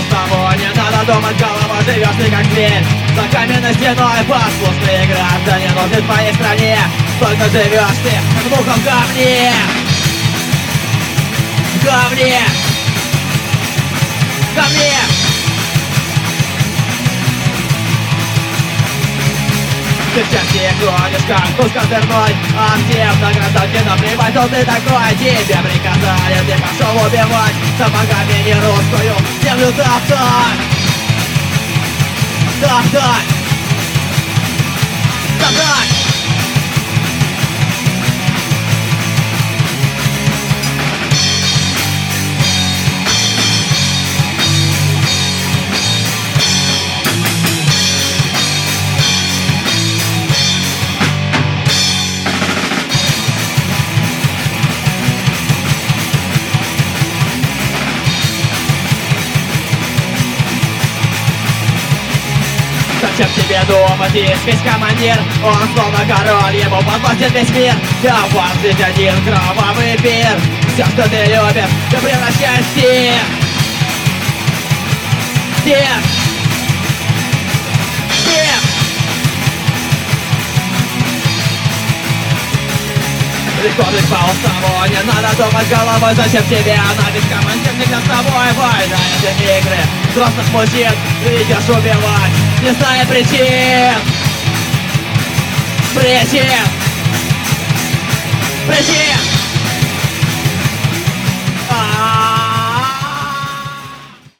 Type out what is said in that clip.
того, не надо думать, голова живешь ты как зверь. За каменной стеной послушные граждане, но ты в твоей стране только живешь ты, как муха в говне. В говне. В говне. Ты в части ходишь, как туз козырной, а всем на гражданке наплевать, кто ты такой. Тебе приказали, ты пошел убивать, сапогами не русскую землю топтать. Топтать. Топтать. Зачем тебе думать, есть весь командир? Он словно король, ему подвластен весь мир. А у вас здесь один кровавый пир. Все, что ты любишь, ты превращаешь в тир. Тир. Тир. Легко жить по уставу, не надо думать головой. Зачем тебе она, ведь командир всегда с тобой. Война — это игры взрослых мужчин. Ты идешь убивать, не зная причин. Причин. Причин.